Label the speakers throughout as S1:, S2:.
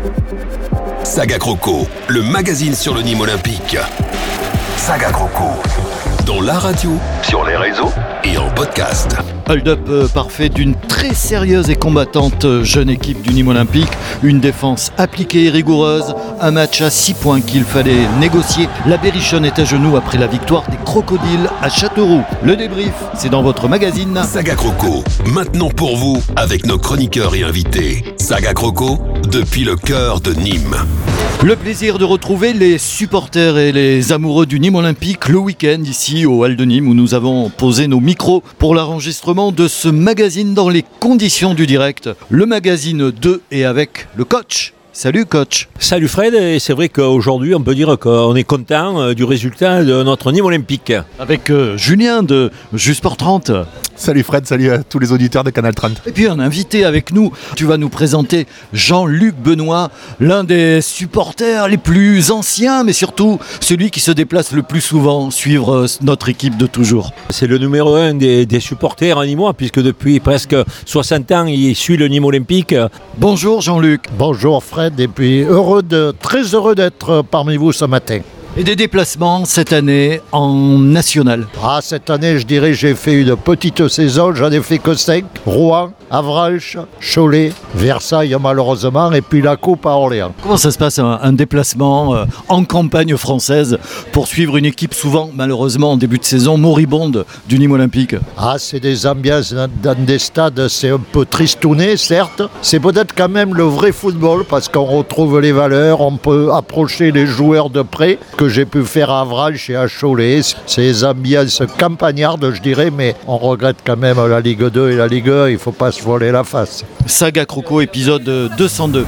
S1: Saga Croco, le magazine sur le Nîmes Olympique. Saga Croco, dans la radio, sur les réseaux et en podcast.
S2: Hold-up parfait d'une très sérieuse et combattante jeune équipe du Nîmes Olympique. Une défense appliquée et rigoureuse. Un match à 6 points qu'il fallait négocier. La Berrichonne est à genoux après la victoire des Crocodiles à Châteauroux. Le débrief, c'est dans votre magazine
S1: Saga Croco, maintenant pour vous, avec nos chroniqueurs et invités. Saga Croco, depuis le cœur de Nîmes.
S2: Le plaisir de retrouver les supporters et les amoureux du Nîmes Olympique le week-end ici au Hall de Nîmes où nous avons posé nos micros pour l'enregistrement de ce magazine dans les conditions du direct. Le magazine de et avec le coach. Salut coach.
S3: Salut Fred, et c'est vrai qu'aujourd'hui on peut dire qu'on est content du résultat de notre Nîmes Olympique.
S2: Avec Julien de Justsport 30.
S4: Salut Fred, salut à tous les auditeurs de Canal 30.
S2: Et puis un invité avec nous, tu vas nous présenter Jean-Luc Benoît, l'un des supporters les plus anciens, mais surtout celui qui se déplace le plus souvent suivre notre équipe de toujours.
S3: C'est le numéro 1 des supporters nîmois, puisque depuis presque 60 ans il suit le Nîmes Olympique.
S2: Bonjour Jean-Luc.
S5: Bonjour Fred, et puis très heureux d'être parmi vous ce matin.
S2: Et des déplacements cette année en national.
S5: Cette année, je dirais, j'ai fait une petite saison, j'en ai fait que 5. Rouen, Avranches, Cholet, Versailles malheureusement, et puis la Coupe à Orléans.
S2: Comment ça se passe un déplacement en campagne française pour suivre une équipe souvent, malheureusement, en début de saison, moribonde du Nîmes Olympique?
S5: C'est des ambiances dans des stades, c'est un peu tristouné, certes. C'est peut-être quand même le vrai football, parce qu'on retrouve les valeurs, on peut approcher les joueurs de près, que j'ai pu faire à Avranches et à Cholet. C'est des ambiances campagnardes, je dirais, mais on regrette quand même la Ligue 2 et la Ligue 1, il ne faut pas se voiler la face.
S2: Saga Croco, épisode 202.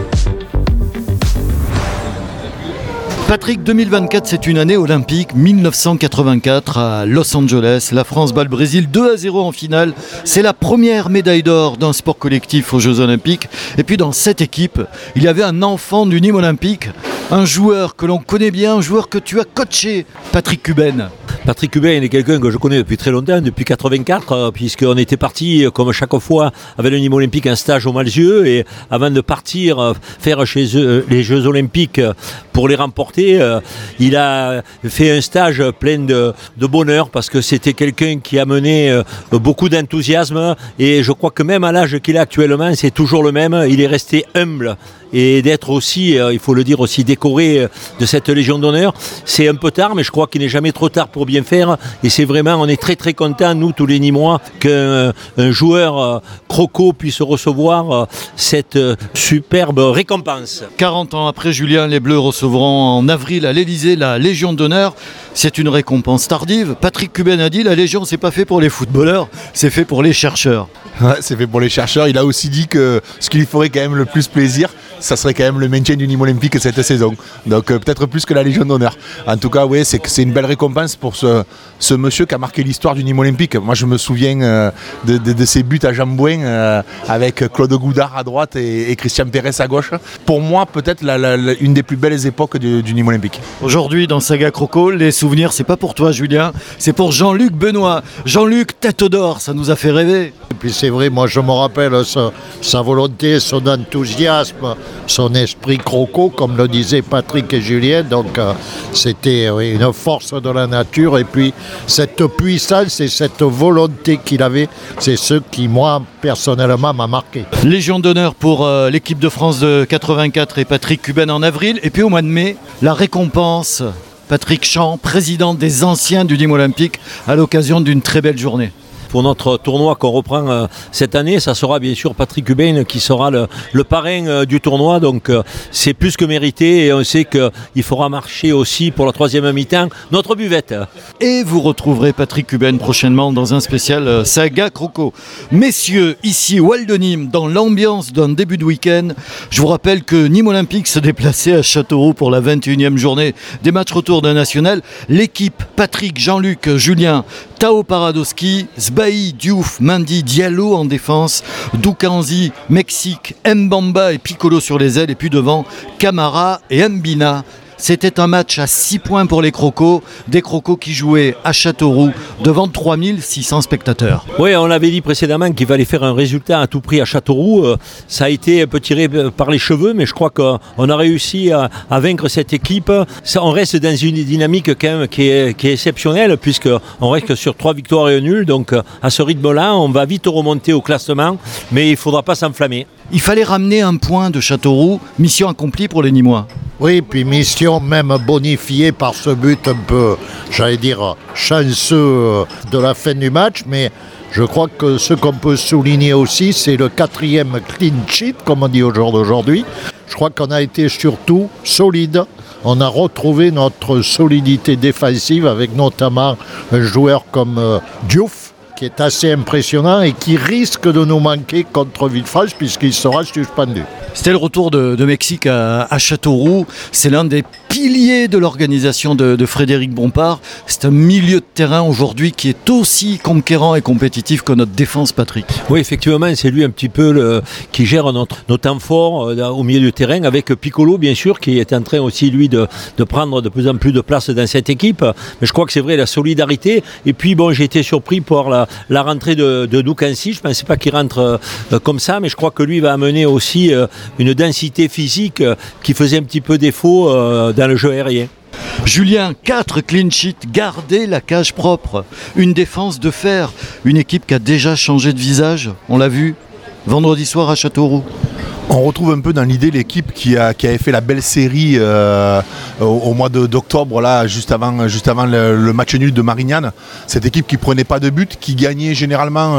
S2: Patrick, 2024, c'est une année olympique. 1984 à Los Angeles. La France bat le Brésil 2-0 en finale. C'est la première médaille d'or d'un sport collectif aux Jeux Olympiques. Et puis dans cette équipe, il y avait un enfant du Nîmes Olympique, un joueur que l'on connaît bien, un joueur que tu as coaché, Patrick Cuben.
S3: Patrick Cuben est quelqu'un que je connais depuis très longtemps, depuis 84, puisqu'on était parti, comme chaque fois, avec le Nîmes Olympique, un stage au Malzieu, et avant de partir faire chez eux les Jeux Olympiques pour les remporter, il a fait un stage plein de bonheur, parce que c'était quelqu'un qui amenait beaucoup d'enthousiasme, et je crois que même à l'âge qu'il a actuellement, c'est toujours le même, il est resté humble. Et d'être aussi, il faut le dire aussi, décoré de cette Légion d'honneur. C'est un peu tard, mais je crois qu'il n'est jamais trop tard pour bien faire. Et c'est vraiment, on est très très contents, nous tous les Nîmois, qu'un joueur croco puisse recevoir cette superbe récompense.
S2: 40 ans après, Julien, les Bleus recevront en avril à l'Elysée la Légion d'honneur. C'est une récompense tardive. Patrick Cuben a dit, la Légion, c'est pas fait pour les footballeurs, c'est fait pour les chercheurs.
S4: Ouais, c'est fait pour les chercheurs. Il a aussi dit que ce qui lui ferait quand même le plus plaisir, ça serait quand même le maintien du Nîmes Olympique cette saison. Donc peut-être plus que la Légion d'honneur. En tout cas, oui, c'est une belle récompense pour ce monsieur qui a marqué l'histoire du Nîmes Olympique. Moi, je me souviens de ses buts à Jambouin avec Claude Goudard à droite et Christian Pérez à gauche. Pour moi, peut-être une des plus belles époques du Nîmes Olympique.
S2: Aujourd'hui, dans Saga Croco, les souvenirs, c'est pas pour toi, Julien, c'est pour Jean-Luc Benoît. Jean-Luc, tête d'or, ça nous a fait rêver.
S5: Et puis c'est vrai, moi je me rappelle sa volonté, son enthousiasme, son esprit croco, comme le disaient Patrick et Julien. Donc c'était une force de la nature. Et puis cette puissance et cette volonté qu'il avait, c'est ce qui, moi, personnellement, m'a marqué.
S2: Légion d'honneur pour l'équipe de France de 84 et Patrick Cuben en avril. Et puis au mois de mai, la récompense. Patrick Champ, président des anciens du Nîmes Olympique, à l'occasion d'une très belle journée.
S3: Pour notre tournoi qu'on reprend cette année, ça sera bien sûr Patrick Cuben qui sera le parrain du tournoi, donc c'est plus que mérité, et on sait qu'il fera marcher aussi pour la troisième mi-temps notre buvette.
S2: Et vous retrouverez Patrick Cuben prochainement dans un spécial Saga Croco. Messieurs, ici au Hall de Nîmes, dans l'ambiance d'un début de week-end, je vous rappelle que Nîmes Olympique se déplaçait à Châteauroux pour la 21e journée des matchs retour d'un national. L'équipe Patrick, Jean-Luc, Julien, Tao Paradowski, Zbaï, Diouf, Mendy, Diallo en défense, Doukanzi, Mexique, Mbamba et Piccolo sur les ailes, et puis devant Camara et Mbina. C'était un match à 6 points pour les Crocos, des Crocos qui jouaient à Châteauroux devant 3600 spectateurs.
S3: Oui, on l'avait dit précédemment qu'il fallait faire un résultat à tout prix à Châteauroux. Ça a été un peu tiré par les cheveux, mais je crois qu'on a réussi à vaincre cette équipe. On reste dans une dynamique quand même qui est exceptionnelle, puisqu'on reste sur 3 victoires et un nul. Donc à ce rythme-là, on va vite remonter au classement, mais il ne faudra pas s'enflammer.
S2: Il fallait ramener un point de Châteauroux, mission accomplie pour les Nîmois.
S5: Oui, puis mission même bonifiée par ce but un peu, j'allais dire, chanceux de la fin du match, mais je crois que ce qu'on peut souligner aussi, c'est le 4e clean sheet, comme on dit au jour d'aujourd'hui. Je crois qu'on a été surtout solide. On a retrouvé notre solidité défensive avec notamment un joueur comme Diouf, qui est assez impressionnant et qui risque de nous manquer contre Villefranche puisqu'il sera suspendu.
S2: C'était le retour de Mexique à Châteauroux. C'est l'un des piliers de l'organisation de Frédéric Bompard. C'est un milieu de terrain aujourd'hui qui est aussi conquérant et compétitif que notre défense, Patrick.
S3: Oui, effectivement, c'est lui un petit peu qui gère nos temps forts au milieu du terrain, avec Piccolo, bien sûr, qui est en train aussi, lui, de prendre de plus en plus de place dans cette équipe. Mais je crois que c'est vrai, la solidarité. Et puis, bon, j'ai été surpris par la rentrée de Doukansi. Je ne pensais pas qu'il rentre comme ça, mais je crois que lui va amener aussi une densité physique qui faisait un petit peu défaut dans le jeu aérien.
S2: Julien, 4 clean sheets, garder la cage propre, une défense de fer, une équipe qui a déjà changé de visage, on l'a vu vendredi soir à Châteauroux.
S4: On retrouve un peu dans l'idée l'équipe qui avait fait la belle série au mois d'octobre, là, juste avant le match nul de Marignane. Cette équipe qui prenait pas de but, qui gagnait généralement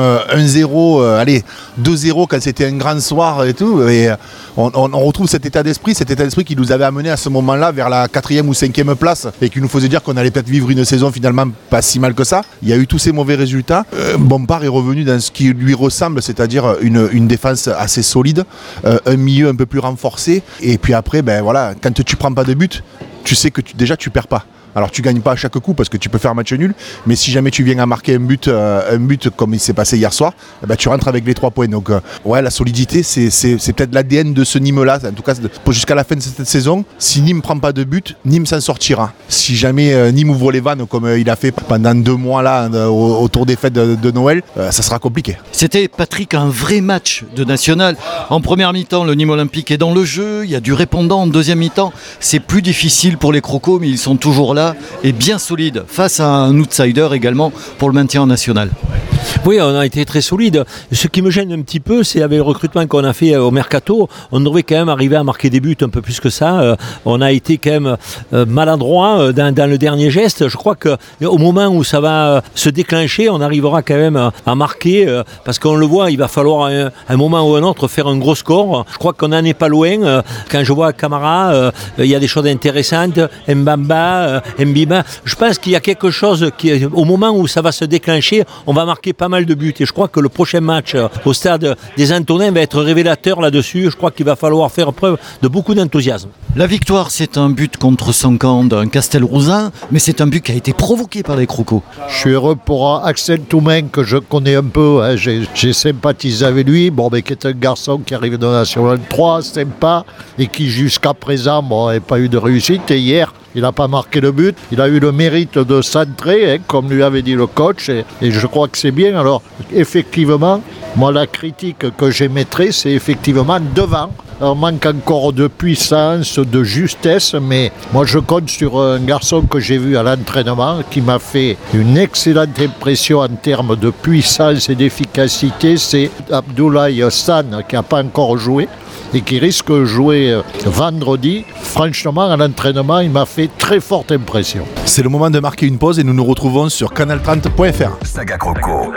S4: 1-0, 2-0 quand c'était un grand soir et tout. Et on retrouve cet état d'esprit qui nous avait amené à ce moment-là vers la 4e ou 5e place et qui nous faisait dire qu'on allait peut-être vivre une saison finalement pas si mal que ça. Il y a eu tous ces mauvais résultats. Bompard est revenu dans ce qui lui ressemble, c'est-à-dire une défense assez solide. Un milieu un peu plus renforcé, et puis après, ben voilà, quand tu prends pas de but, tu sais que tu perds pas. Alors tu gagnes pas à chaque coup parce que tu peux faire match nul, mais si jamais tu viens à marquer un but comme il s'est passé hier soir, ben tu rentres avec les 3 points. Donc ouais, la solidité, c'est peut-être l'ADN de ce Nîmes-là, en tout cas jusqu'à la fin de cette saison. Si Nîmes prend pas de but, Nîmes s'en sortira. Si jamais Nîmes ouvre les vannes comme il a fait pendant 2 mois là autour des fêtes de Noël, ça sera compliqué.
S2: C'était, Patrick, un vrai match de national. En première mi-temps, le Nîmes Olympique est dans le jeu, il y a du répondant. En deuxième mi-temps, c'est plus difficile pour les Crocos, mais ils sont toujours là et bien solides face à un outsider également pour le maintien en national.
S3: Oui, on a été très solide. Ce qui me gêne un petit peu, c'est avec le recrutement qu'on a fait au Mercato, on devrait quand même arriver à marquer des buts un peu plus que ça. On a été quand même maladroit dans le dernier geste. Je crois qu'au moment où ça va se déclencher, on arrivera quand même à marquer, parce qu'on le voit, il va falloir à un moment ou un autre faire un gros score. Je crois qu'on n'en est pas loin. Quand je vois Camara, il y a des choses intéressantes, Mbamba, Mbiba. Je pense qu'il y a quelque chose qui, au moment où ça va se déclencher, on va marquer pas mal de buts, et je crois que le prochain match au stade des Antonins va être révélateur là-dessus. Je crois qu'il va falloir faire preuve de beaucoup d'enthousiasme.
S2: La victoire, c'est un but contre son camp d'un Castelrousin, mais c'est un but qui a été provoqué par les Crocos.
S5: Je suis heureux pour Axel Toumain, que je connais un peu, hein. J'ai sympathisé avec lui, mais qui est un garçon qui arrive de National 3, sympa, et qui jusqu'à présent n'a pas eu de réussite. Et hier, il n'a pas marqué le but, il a eu le mérite de centrer, comme lui avait dit le coach, et je crois que c'est bien. Alors, effectivement, moi, la critique que j'émettrais, c'est effectivement devant. On manque encore de puissance, de justesse, mais moi, je compte sur un garçon que j'ai vu à l'entraînement qui m'a fait une excellente impression en termes de puissance et d'efficacité. C'est Abdoulaye San, qui n'a pas encore joué et qui risque de jouer vendredi. Franchement, à l'entraînement, il m'a fait très forte impression.
S4: C'est le moment de marquer une pause et nous nous retrouvons sur canal30.fr.
S1: Saga Croco.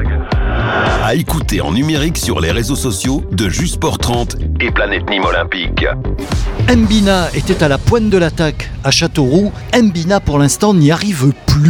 S1: À écouter en numérique sur les réseaux sociaux de Jusport 30 et Planète Nîmes Olympique.
S2: Mbina était à la pointe de l'attaque à Châteauroux. Mbina, pour l'instant, n'y arrive plus.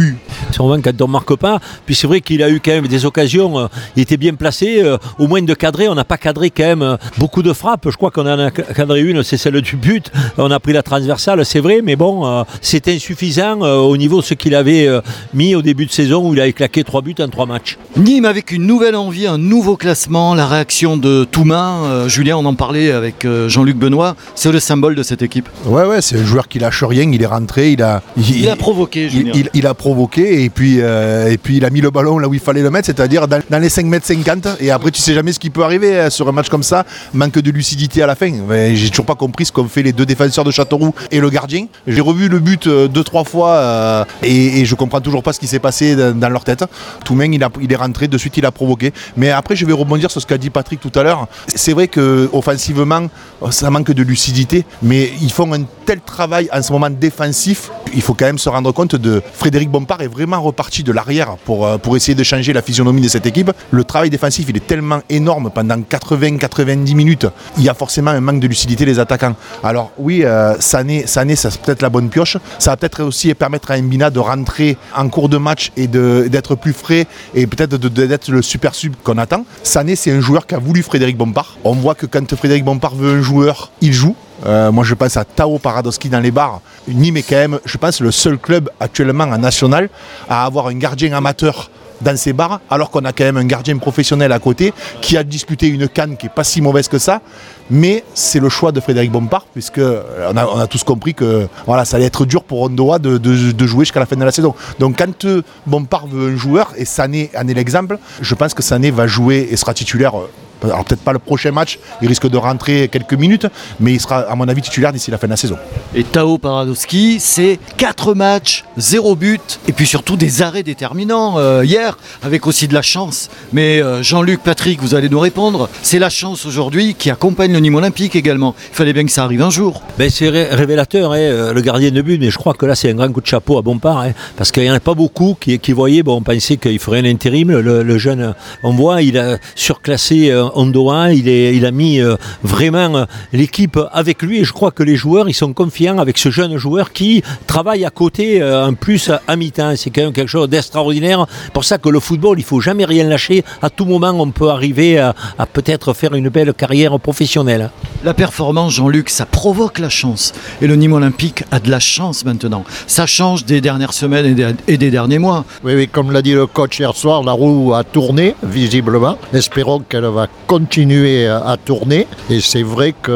S3: Souvent, quand on ne marque pas, puis c'est vrai qu'il a eu quand même des occasions, il était bien placé, au moins de cadrer. On n'a pas cadré quand même beaucoup de frappes. Je crois qu'on en a cadré une, c'est celle du but. On a pris la transversale, c'est vrai, mais bon, c'est insuffisant au niveau de ce qu'il avait mis au début de saison où il avait claqué 3 buts en 3 matchs.
S2: Nîmes avec une nouvelle envie, un nouveau classement, la réaction de Toumain. Julien, on en parlait avec Jean-Luc Benoît, c'est le symbole de cette équipe.
S4: Ouais, c'est un joueur qui lâche rien, il est rentré, il a
S2: provoqué, Julien.
S4: Il a provoqué et puis il a mis le ballon là où il fallait le mettre, c'est-à-dire dans les 5,50 m, et après tu sais jamais ce qui peut arriver sur un match comme ça, manque de lucidité à la fin. J'ai toujours pas compris ce qu'ont fait les 2 défenseurs de Châteauroux et le gardien. J'ai revu le but 2-3 fois et je comprends toujours pas ce qui s'est passé dans leur tête. Toumain il est rentré, de suite il a provoqué. Mais après je vais rebondir sur ce qu'a dit Patrick tout à l'heure. C'est vrai qu'offensivement ça manque de lucidité, mais ils font un tel travail en ce moment défensif. Il faut quand même se rendre compte de Frédéric Bompard est vraiment reparti de l'arrière pour essayer de changer la physionomie de cette équipe. Le travail défensif il est tellement énorme pendant 80-90 minutes. Il y a forcément un manque de lucidité des attaquants. Alors oui, Sané ça c'est peut-être la bonne pioche. Ça va peut-être aussi permettre à Mbina de rentrer en cours de match et d'être plus frais et peut-être d'être le super sub qu'on attend. Sané c'est un joueur qu'a voulu Frédéric Bompard. On voit que quand Frédéric Bompard veut un joueur, il joue. Moi je pense à Tao Paradowski dans les bars. Nîmes est quand même, je pense, le seul club actuellement en national à avoir un gardien amateur dans ses bars, alors qu'on a quand même un gardien professionnel à côté qui a disputé une CAN qui n'est pas si mauvaise que ça, mais c'est le choix de Frédéric Bompard, puisque on a tous compris que voilà, ça allait être dur pour Ondoa de jouer jusqu'à la fin de la saison. Donc quand Bompard veut un joueur, et Sané en est l'exemple, je pense que Sané va jouer et sera titulaire. Alors peut-être pas le prochain match, il risque de rentrer quelques minutes, mais il sera à mon avis titulaire d'ici la fin de la saison.
S2: Et Tao Paradowski, c'est 4 matchs, 0 but, et puis surtout des arrêts déterminants hier, avec aussi de la chance. Mais Jean-Luc, Patrick, vous allez nous répondre, c'est la chance aujourd'hui qui accompagne le Nîmes Olympique également. Il fallait bien que ça arrive un jour.
S3: Ben c'est révélateur, le gardien de but, mais je crois que là c'est un grand coup de chapeau à Bompard, parce qu'il n'y en a pas beaucoup qui voyaient, on pensait qu'il ferait un intérim, le jeune, on voit, il a surclassé Ondoa, il a mis vraiment l'équipe avec lui, et je crois que les joueurs ils sont confiants avec ce jeune joueur qui travaille à côté en plus à mi-temps. C'est quand même quelque chose d'extraordinaire. Pour ça que le football, il ne faut jamais rien lâcher. À tout moment on peut arriver à peut-être faire une belle carrière professionnelle.
S2: La performance, Jean-Luc, ça provoque la chance, et le Nîmes Olympique a de la chance maintenant. Ça change des dernières semaines et des derniers mois.
S5: Oui, comme l'a dit le coach hier soir, la roue a tourné visiblement. Espérons qu'elle va continuer à tourner, et c'est vrai que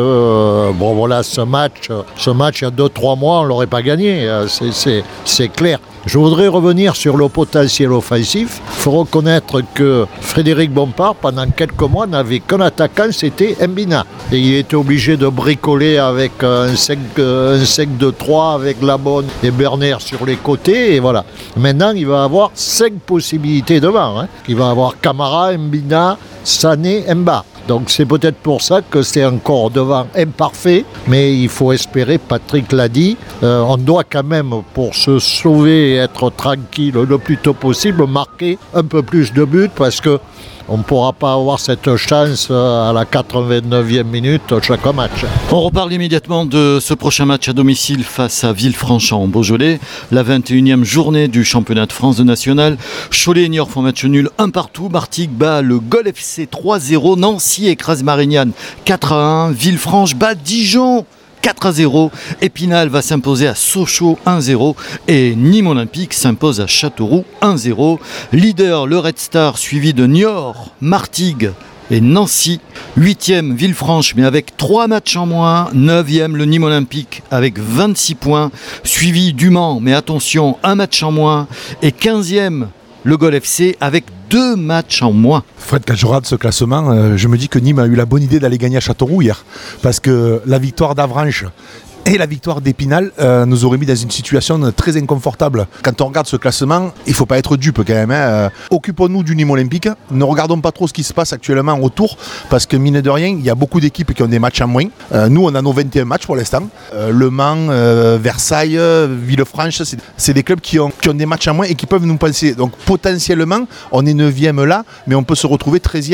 S5: ce match il y a 2-3 mois on ne l'aurait pas gagné, c'est clair. Je voudrais revenir sur le potentiel offensif. Il faut reconnaître que Frédéric Bompard, pendant quelques mois, n'avait qu'un attaquant, c'était Mbina. Et il était obligé de bricoler avec un 5-2-3 avec Labonne et Berner sur les côtés. Et voilà. Maintenant, il va avoir 5 possibilités devant. Il va avoir Camara, Mbina, Sané, Mba. Donc c'est peut-être pour ça que c'est encore devant imparfait, mais il faut espérer, Patrick l'a dit, on doit quand même, pour se sauver et être tranquille le plus tôt possible, marquer un peu plus de buts, parce que on ne pourra pas avoir cette chance à la 89e minute chaque match.
S2: On reparle immédiatement de ce prochain match à domicile face à Villefranche-en-Beaujolais, la 21e journée du championnat de France de national. Cholet et Niort font match nul 1-1. Martigues bat le Gol FC 3-0. Nancy écrase Marignane 4-1. Villefranche bat Dijon 4-0, Épinal va s'imposer à Sochaux 1-0 et Nîmes Olympique s'impose à Châteauroux 1-0. Leader le Red Star suivi de Niort, Martigues et Nancy. 8e Villefranche mais avec 3 matchs en moins. 9e le Nîmes Olympique avec 26 points suivi du Mans mais attention 1 match en moins. Et 15e le Gol FC avec 2 matchs en moins.
S4: Fred, quand je regarde ce classement, je me dis que Nîmes a eu la bonne idée d'aller gagner à Châteauroux hier. Parce que la victoire d'Avranches et la victoire d'Épinal nous aurait mis dans une situation très inconfortable. Quand on regarde ce classement, il ne faut pas être dupe quand même. Occupons-nous du Nîmes Olympique. Ne regardons pas trop ce qui se passe actuellement autour, parce que mine de rien, il y a beaucoup d'équipes qui ont des matchs en moins. Nous, on a nos 21 matchs pour l'instant. Le Mans, Versailles, Villefranche, c'est des clubs qui ont des matchs en moins et qui peuvent nous passer. Donc potentiellement, on est 9e là, mais on peut se retrouver 13e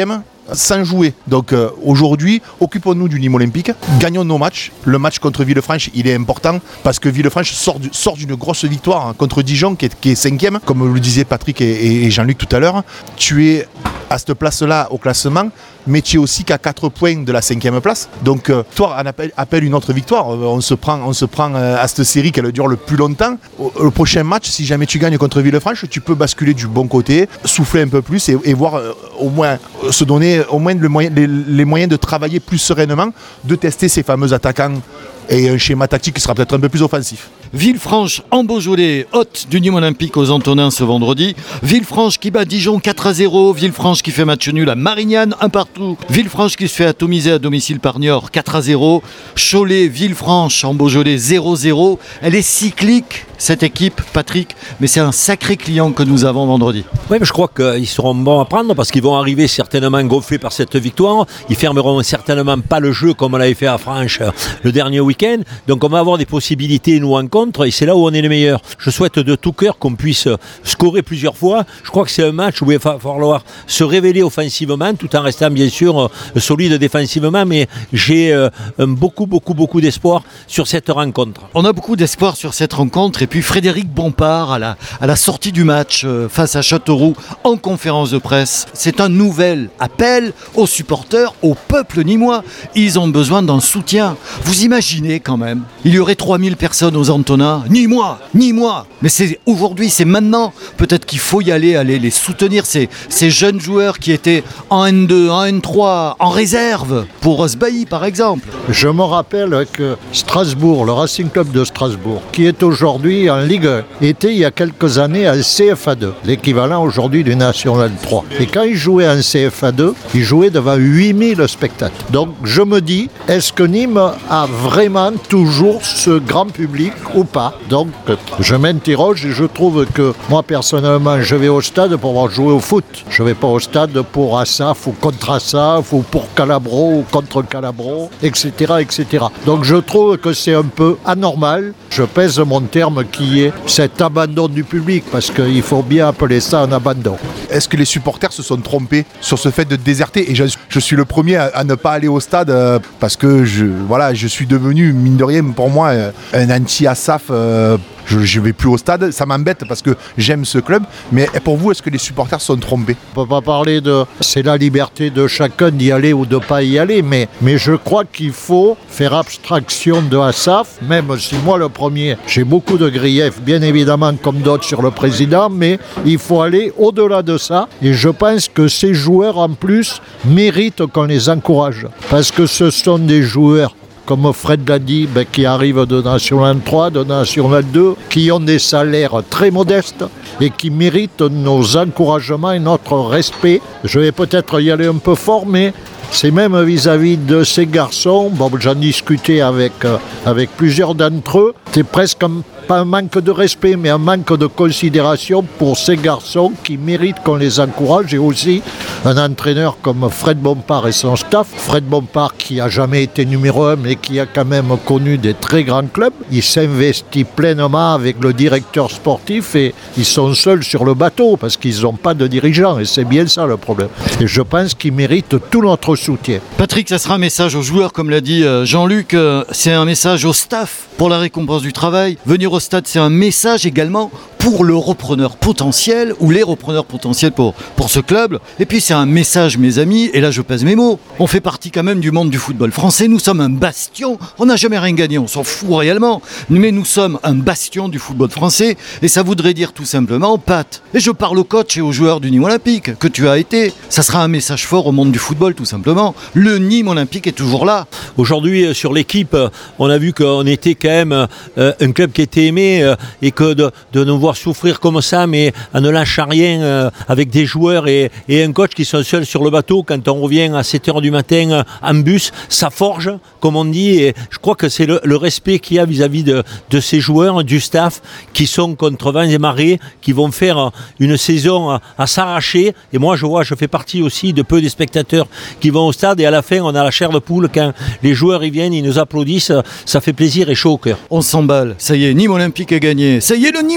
S4: sans jouer. Donc aujourd'hui, occupons-nous du Nîmes Olympique, gagnons nos matchs. Le match contre Villefranche, il est important parce que Villefranche sort d'une grosse victoire contre Dijon qui est 5e, comme le disaient Patrick et Jean-Luc tout à l'heure. Tu es à cette place-là au classement, mais tu es aussi qu'à 4 points de la 5e place. Donc toi, on appelle une autre victoire. On se prend à cette série qu'elle dure le plus longtemps. Le prochain match, si jamais tu gagnes contre Villefranche, tu peux basculer du bon côté, souffler un peu plus et voir au moins se donner au moins les moyens de travailler plus sereinement, de tester ces fameux attaquants et un schéma tactique qui sera peut-être un peu plus offensif.
S2: Villefranche en Beaujolais, hôte du Nîmes Olympique aux Antonins ce vendredi. Villefranche qui bat Dijon 4-0. Villefranche qui fait match nul à Marignane, 1-1. Villefranche qui se fait atomiser à domicile par Niort, 4-0. Cholet, Villefranche en Beaujolais, 0-0. Elle est cyclique, cette équipe, Patrick, mais c'est un sacré client que nous avons vendredi.
S3: Oui, mais je crois qu'ils seront bons à prendre parce qu'ils vont arriver certainement gonflés par cette victoire. Ils fermeront certainement pas le jeu comme on l'avait fait à Franche le dernier week-end. Donc on va avoir des possibilités, nous, en contre, et c'est là où on est les meilleurs. Je souhaite de tout cœur qu'on puisse scorer plusieurs fois. Je crois que c'est un match où il va falloir se révéler offensivement tout en restant bien sûr solide défensivement, mais j'ai beaucoup d'espoir sur cette rencontre.
S2: On a beaucoup d'espoir sur cette rencontre, et puis Frédéric Bompard à la sortie du match face à Châteauroux en conférence de presse, c'est un nouvel appel aux supporters, au peuple nîmois. Ils ont besoin d'un soutien. Vous imaginez quand même, il y aurait 3000 personnes aux Antonins, ni moi, mais c'est aujourd'hui, c'est maintenant, peut-être qu'il faut y aller les soutenir, ces jeunes joueurs qui étaient en N2, en N3, en réserve pour Osbailly par exemple.
S5: Je me rappelle que Strasbourg, le Racing Club de Strasbourg, qui est aujourd'hui en Ligue 1, était il y a quelques années en CFA2, l'équivalent aujourd'hui du National 3. Et quand il jouait en CFA2, il jouait devant 8000 spectateurs. Donc je me dis, est-ce que Nîmes a vraiment toujours ce grand public ou pas? Donc je m'interroge et je trouve que moi personnellement je vais au stade pour voir jouer au foot. Je ne vais pas au stade pour Assaf ou contre Assaf ou pour Calabro ou contre Calabro, etc. Donc je trouve que c'est un peu anormal, je pèse mon terme, qui est cet abandon du public, parce qu'il faut bien appeler ça un abandon.
S4: Est-ce que les supporters se sont trompés sur ce fait de déserter? Et je suis le premier à ne pas aller au stade parce que je suis devenu, mine de rien, pour moi, un anti-Assaf. Je ne vais plus au stade, ça m'embête parce que j'aime ce club. Mais pour vous, est-ce que les supporters sont trompés?
S5: On ne peut pas parler de... C'est la liberté de chacun d'y aller ou de ne pas y aller, mais je crois qu'il faut faire abstraction de Assaf, même si moi le premier, j'ai beaucoup de griefs, bien évidemment comme d'autres sur le président, mais il faut aller au-delà de ça. Et je pense que ces joueurs en plus méritent qu'on les encourage, parce que ce sont des joueurs, comme Fred l'a dit, qui arrivent de National 3, de National 2, qui ont des salaires très modestes et qui méritent nos encouragements et notre respect. Je vais peut-être y aller un peu fort, mais c'est même vis-à-vis de ces garçons, j'en discutais avec plusieurs d'entre eux, c'est presque pas un manque de respect, mais un manque de considération pour ces garçons qui méritent qu'on les encourage, et aussi un entraîneur comme Fred Bompard et son staff. Fred Bompard qui n'a jamais été numéro 1, mais qui a quand même connu des très grands clubs. Il s'investit pleinement avec le directeur sportif et ils sont seuls sur le bateau parce qu'ils n'ont pas de dirigeants, et c'est bien ça le problème. Et je pense qu'ils méritent tout notre soutien.
S2: Patrick, ça sera un message aux joueurs, comme l'a dit Jean-Luc, c'est un message au staff pour la récompense du travail. Venir au stade, c'est un message également pour le repreneur potentiel ou les repreneurs potentiels pour ce club. Et puis c'est un message, mes amis, et là je pèse mes mots, on fait partie quand même du monde du football français, nous sommes un bastion, on n'a jamais rien gagné, on s'en fout réellement, mais nous sommes un bastion du football français, et ça voudrait dire tout simplement, Pat, et je parle au coach et aux joueurs du Nîmes Olympique, que tu as été, ça sera un message fort au monde du football tout simplement, le Nîmes Olympique est toujours là.
S3: Aujourd'hui sur l'équipe, on a vu qu'on était quand même un club qui était aimé, et que de nous voir souffrir comme ça, mais en ne lâchant rien, avec des joueurs et un coach qui sont seuls sur le bateau quand on revient à 7h du matin en bus, ça forge, comme on dit, et je crois que c'est le respect qu'il y a vis-à-vis de ces joueurs, du staff, qui sont contre vents et marées, qui vont faire une saison à s'arracher, et moi je fais partie aussi de peu des spectateurs qui vont au stade, et à la fin on a la chair de poule quand les joueurs ils viennent, ils nous applaudissent, ça fait plaisir et chaud au cœur.
S2: On s'emballe, ça y est, Nîmes Olympique est gagné, ça y est, le Nîmes Olympique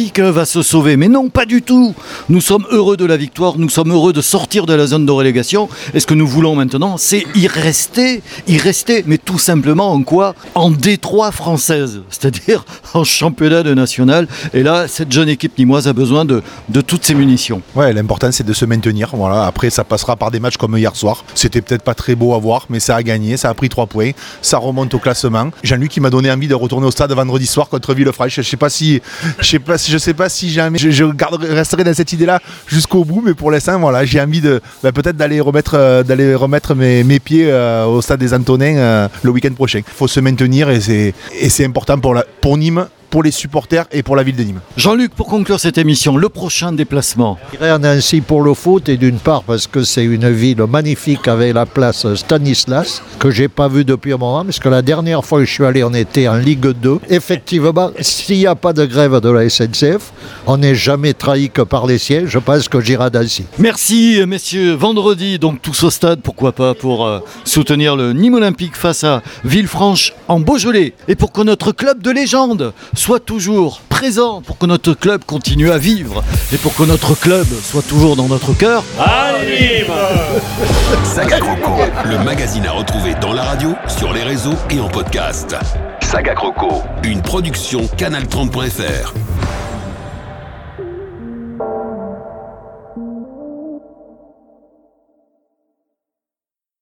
S2: Olympique va se sauver. Mais non, pas du tout. Nous sommes heureux de la victoire, nous sommes heureux de sortir de la zone de relégation. Et ce que nous voulons maintenant, c'est y rester, mais tout simplement en quoi? En D3 française, c'est-à-dire en championnat de national. Et là, cette jeune équipe nîmoise a besoin de toutes ses munitions.
S4: Ouais, l'important c'est de se maintenir. Voilà. Après, ça passera par des matchs comme hier soir. C'était peut-être pas très beau à voir, mais ça a gagné, ça a pris 3 points. Ça remonte au classement. Jean-Luc qui m'a donné envie de retourner au stade vendredi soir contre Villefranche. Je sais pas si jamais je resterai dans cette idée-là jusqu'au bout, mais pour l'instant, voilà, j'ai envie de peut-être d'aller remettre mes pieds au stade des Antonins le week-end prochain. Il faut se maintenir et c'est important pour Nîmes, pour les supporters et pour la ville de Nîmes.
S2: Jean-Luc, pour conclure cette émission, le prochain déplacement.
S5: J'irai à Nancy pour le foot, et d'une part parce que c'est une ville magnifique avec la place Stanislas, que j'ai pas vue depuis un moment, parce que la dernière fois que je suis allé, on était en Ligue 2. Effectivement, s'il n'y a pas de grève de la SNCF, on n'est jamais trahi que par les sièges. Je pense que j'irai à Nancy.
S2: Merci messieurs. Vendredi, donc tous au stade, pourquoi pas, pour soutenir le Nîmes Olympique face à Villefranche en Beaujolais. Et pour que notre club de légende soit toujours présent, pour que notre club continue à vivre et pour que notre club soit toujours dans notre cœur.
S3: Allez,
S1: Saga Croco, le magazine à retrouver dans la radio, sur les réseaux et en podcast. Saga Croco, une production canal30.fr.